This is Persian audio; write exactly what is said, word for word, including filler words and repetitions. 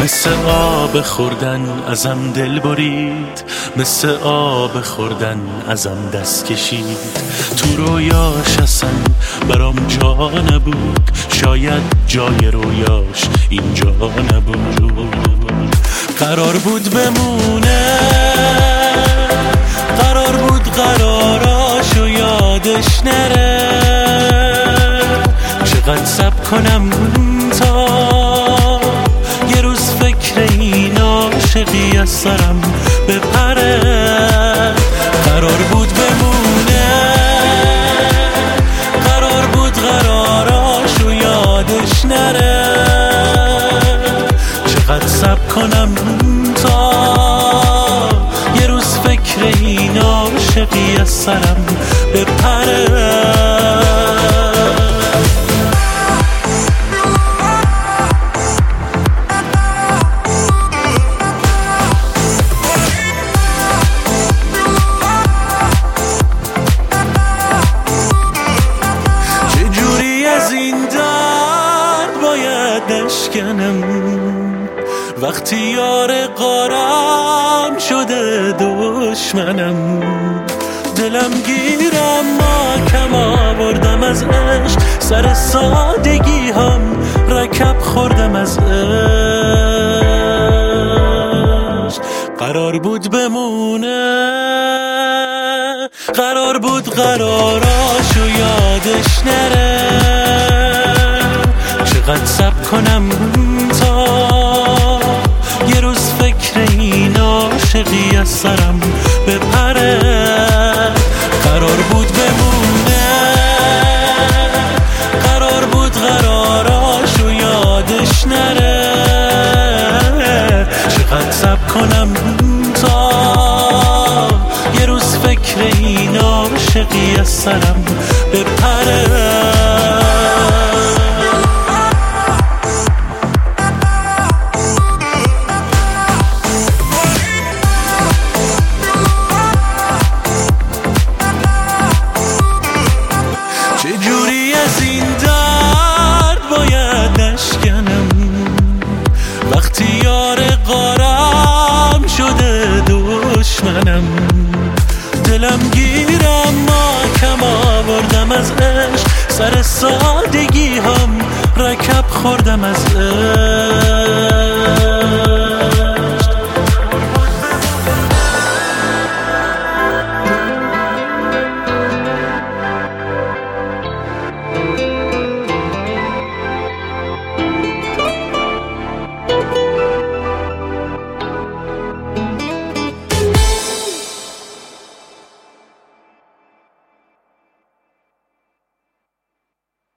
مثل آب خوردن ازم دل برید، مثل آب خوردن ازم دست کشید. تو رویاش اصلا برام جا نبود، شاید جای رویاش اینجا نبود. قرار بود بمونه، قرار بود قراراشو یادش نره. چقدر صبر کنم تا یه روز فکر این عاشقی از سرم بپره. قرار بود بمونه، قرار بود قراراشو یادش نره. چقدر صبر کنم تا یه روز فکر این عاشقی از سرم بپره. وقتی یار قارم شده دشمنم، دلم گیرم ما کم آوردم از عشق. سر سادگی هم رکب خوردم از عشق. قرار بود بمونه، قرار بود قراراشو یادش نره. چقدر صبر کنم تا یه روز فکر این عاشقی از سرم بپره. قرار بود بمونه، قرار بود قراراشو یادش نره. چقدر صبر کنم تا یه روز فکر این عاشقی از سرم بپره. وقتی یار قارم شده دشمنم، دلم گیرم ما کم آوردم از عشق. سر سادگی هم رکب خوردم از عشق.